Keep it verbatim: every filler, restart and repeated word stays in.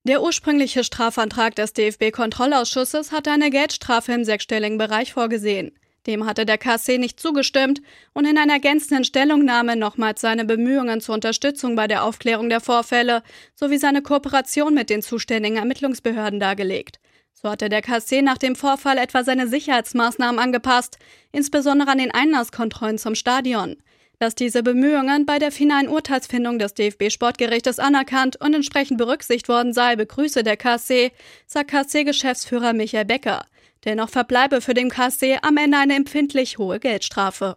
Der ursprüngliche Strafantrag des D F B-Kontrollausschusses hatte eine Geldstrafe im sechsstelligen Bereich vorgesehen. Dem hatte der K C nicht zugestimmt und in einer ergänzenden Stellungnahme nochmals seine Bemühungen zur Unterstützung bei der Aufklärung der Vorfälle sowie seine Kooperation mit den zuständigen Ermittlungsbehörden dargelegt. So hatte der K C nach dem Vorfall etwa seine Sicherheitsmaßnahmen angepasst, insbesondere an den Einlasskontrollen zum Stadion. Dass diese Bemühungen bei der finalen Urteilsfindung des D F B-Sportgerichtes anerkannt und entsprechend berücksichtigt worden sei, begrüße der K C, sagt K C-Geschäftsführer Michael Becker. Dennoch verbleibe für den K C am Ende eine empfindlich hohe Geldstrafe.